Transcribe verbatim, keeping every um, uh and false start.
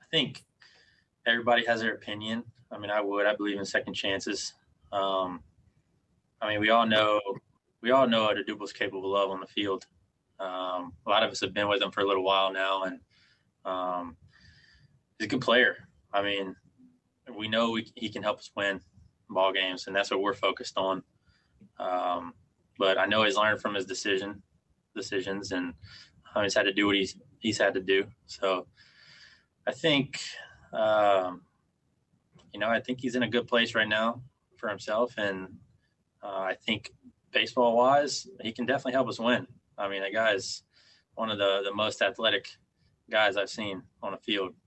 think everybody has their opinion. I mean, I would. I believe in second chances. Um, I mean, we all know we all know what Aduble's capable of on the field. Um, a lot of us have been with him for a little while now, and um, he's a good player. I mean, we know we, he can help us win ball games, and that's what we're focused on. Um, but I know he's learned from his decision decisions, and uh, he's had to do what he's he's had to do. So I think, um, you know, I think he's in a good place right now for himself, and uh, I think baseball wise, he can definitely help us win. I mean, the guy's one of the the most athletic guys I've seen on a field.